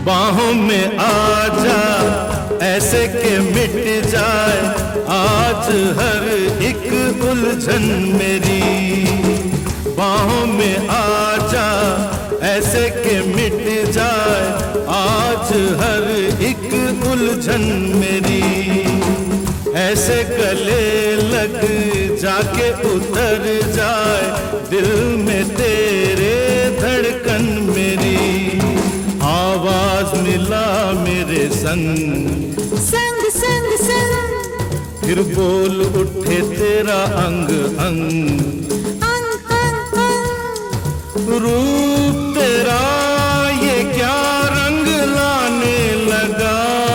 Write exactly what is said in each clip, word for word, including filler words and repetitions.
बाहों में आ जा ऐसे के मिट जाए आज हर एक उलझन मेरी। बाहों में आ जा ऐसे के मिट जाए आज हर एक उलझन मेरी। ऐसे गले लग जाके उतर जाए दिल में तेरे धड़कन मेरी। आवाज मिला मेरे संग संग संग संग, फिर बोल उठे तेरा अंग अंग। अंग अंग अंग, रूप तेरा ये क्या रंग लाने लगा।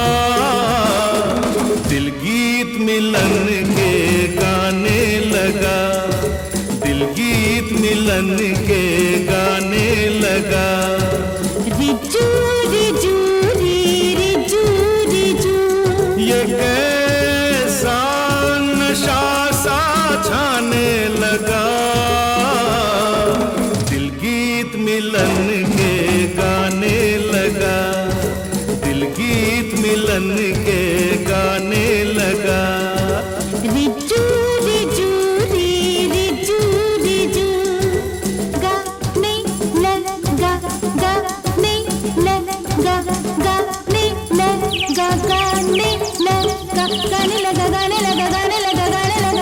दिल गीत मिलन के गाने लगा, दिल गीत मिलन के गाने लगा। रिजू रिजू री रिजू रिजू, ये कैसा नशा सा छाने लगा। दिल गीत मिलन के गाने लगा, दिल गीत मिलन के गाने लगा। रिजू रिजू री रिजू रिजू, गाने लगा गाने लगा गाने लगा गाने लगा गाने लगा गाने लगा गाने लगा गाने लगा।